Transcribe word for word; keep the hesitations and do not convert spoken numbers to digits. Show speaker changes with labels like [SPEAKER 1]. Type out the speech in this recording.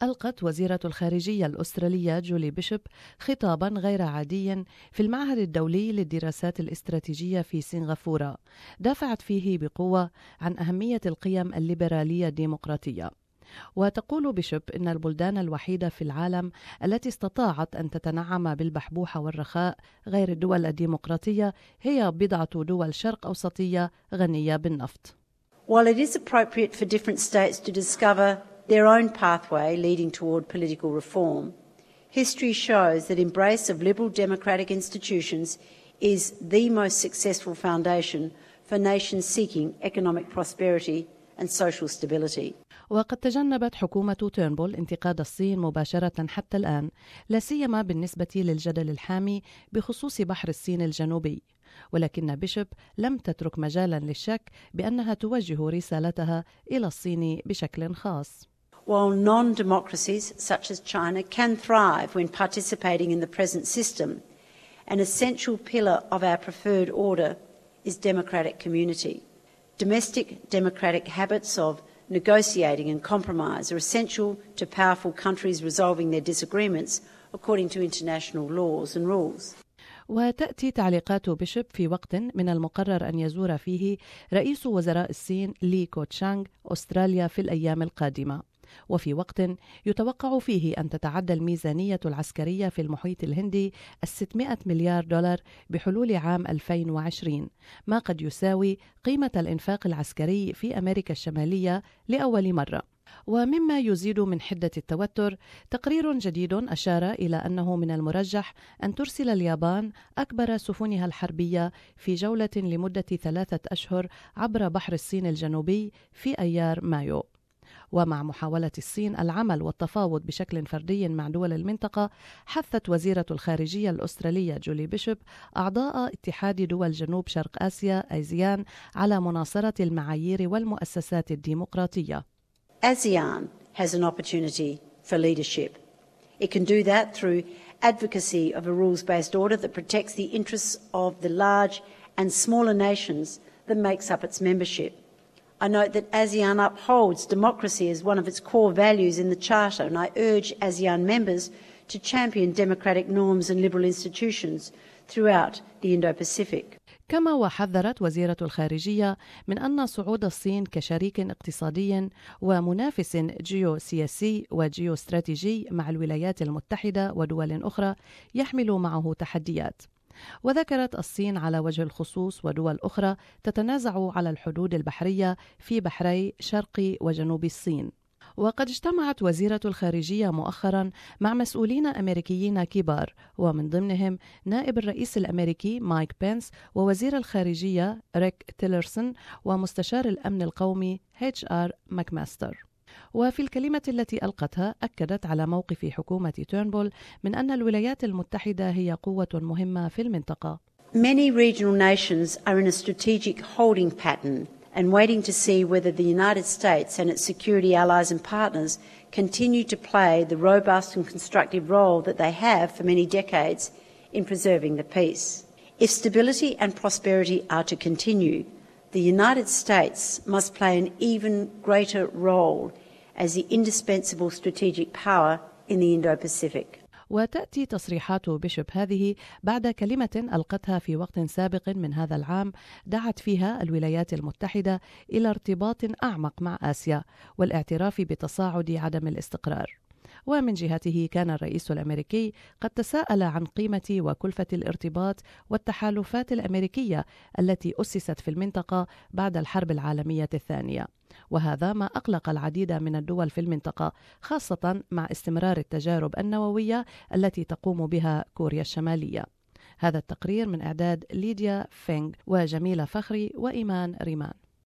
[SPEAKER 1] ألقت وزيرة الخارجية الأسترالية جولي بيشوب خطابا غير عادي في المعهد الدولي للدراسات الاستراتيجية في سنغافورة، دافعت فيه بقوة عن أهمية القيم الليبرالية الديمقراطية. وتقول بيشوب إن البلدان الوحيدة في العالم التي استطاعت أن تتنعم بالبحبوحة والرخاء غير الدول الديمقراطية هي بضعة دول شرق أوسطية غنية بالنفط.
[SPEAKER 2] While it is appropriate for different states to discover their own pathway leading toward political reform, history shows that embrace of liberal democratic institutions is the most successful foundation for nations seeking economic prosperity and social stability.
[SPEAKER 1] وقد تجنبت حكومة تيرنبول انتقاد الصين مباشرة حتى الآن، لا سيما بالنسبة للجدل الحامي بخصوص بحر الصين الجنوبي، ولكن بيشوب لم تترك مجالا للشك بأنها توجه رسالتها إلى الصين بشكل خاص.
[SPEAKER 2] While non-democracies such as China can thrive when participating in the present system, an essential pillar of our preferred order is democratic community. Domestic democratic habits of negotiating and compromise are essential to powerful countries resolving their disagreements according to international laws and rules.
[SPEAKER 1] وتأتي تعليقات بيشوب في وقت من المقرر أن يزور فيه رئيس وزراء الصين لي كوتشانغ أستراليا في الأيام القادمة، وفي وقت يتوقع فيه أن تتعدى الميزانية العسكرية في المحيط الهندي الستمائة مليار دولار بحلول عام ألفين وعشرين، ما قد يساوي قيمة الإنفاق العسكري في أمريكا الشمالية لأول مرة. ومما يزيد من حدة التوتر، تقرير جديد أشار إلى أنه من المرجح أن ترسل اليابان أكبر سفنها الحربية في جولة لمدة ثلاثة أشهر عبر بحر الصين الجنوبي في أيار مايو. ومع محاولة الصين العمل والتفاوض بشكل فردي مع دول المنطقة، حثت وزيرة الخارجية الأسترالية جولي بيشوب أعضاء اتحاد دول جنوب شرق آسيا آسيان على مناصرة المعايير والمؤسسات الديمقراطية.
[SPEAKER 2] ASEAN has an opportunity for leadership. It can do that through advocacy of a rules-based order that protects the interests of the large and smaller nations that makes up its membership. I note that ASEAN upholds democracy as one of its core values in the Charter, and I urge ASEAN members to champion democratic norms and liberal institutions throughout the Indo-Pacific.
[SPEAKER 1] كما وحذرت وزيرة الخارجية من أن صعود الصين كشريك اقتصادي ومنافس جيوسياسي وجيوستراتيجي مع الولايات المتحدة ودول أخرى يحمل معه تحديات. وذكرت الصين على وجه الخصوص ودول أخرى تتنازع على الحدود البحرية في بحري شرق وجنوب الصين. وقد اجتمعت وزيرة الخارجية مؤخرا مع مسؤولين أمريكيين كبار، ومن ضمنهم نائب الرئيس الأمريكي مايك بينس ووزير الخارجية ريك تيلرسون ومستشار الأمن القومي إتش آر ماكماستر. وفي الكلمة التي ألقتها أكدت على موقف حكومة تيرنبول من أن الولايات المتحدة هي قوة مهمة في المنطقة.
[SPEAKER 2] Many regional nations are in a strategic holding pattern and waiting to see whether the United States and its security allies and partners continue to play the robust and constructive role that they have for many decades in preserving the peace. If stability and prosperity are to continue, the United States must play an even greater role as the indispensable strategic power in the Indo-Pacific.
[SPEAKER 1] وتأتي تصريحات بيشوب هذه بعد كلمة ألقتها في وقت سابق من هذا العام دعت فيها الولايات المتحدة إلى ارتباط أعمق مع آسيا والاعتراف بتصاعد عدم الاستقرار. ومن جهته كان الرئيس الأمريكي قد تساءل عن قيمة وكلفة الارتباط والتحالفات الأمريكية التي أسست في المنطقة بعد الحرب العالمية الثانية، وهذا ما أقلق العديد من الدول في المنطقة، خاصة مع استمرار التجارب النووية التي تقوم بها كوريا الشمالية. هذا التقرير من إعداد ليديا فينغ وجميلة فخري وإيمان ريمان.